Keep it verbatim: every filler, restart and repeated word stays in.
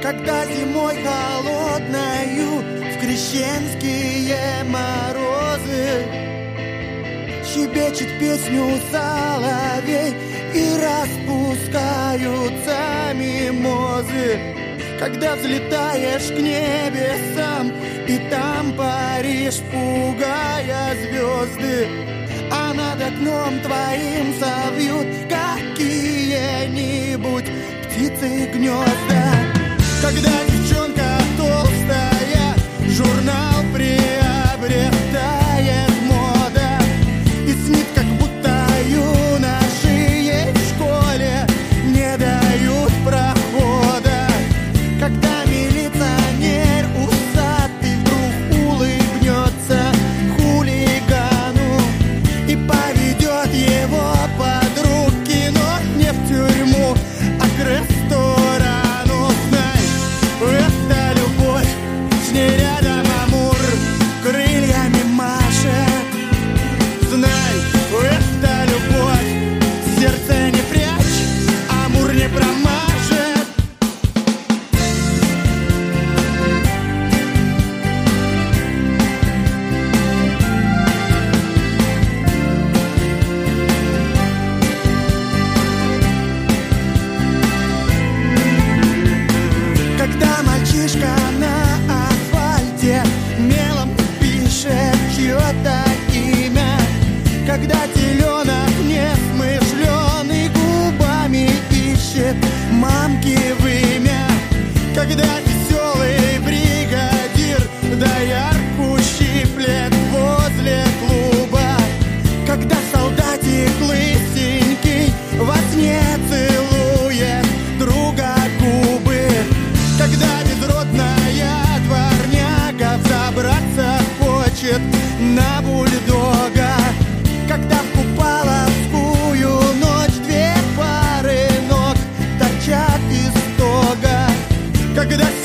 когда зимой холодною в крещенские морозы щебечет песню соловей и распускаются мимозы. Когда взлетаешь к небесам и там паришь, пугая звезды, а над окном твоим совьют какие-нибудь птицы гнезда. Когда девчонка толстая журнал приобретает мода и снит, как будто юноши ей в школе не дают прохода. Когда милиционер усатый вдруг улыбнется хулигану и поведет его под руки, но не в тюрьму, а к ресторану, знай, это любовь, с ней рядом Амур крыльями машет. Знай, это любовь, сердце не прячь, Амур не промажет. Когда мальчишка на асфальте мелом пишет чье-то имя, когда теленок несмышленый губами ищет мамки вымя, когда веселый бригадир доярку щиплет возле клуба, когда солдатик лысенький во сне целует друга губы, когда безродная дворняга взобраться хочет на бульдога, когда в купаловскую ночь две пары ног торчат из стога, когда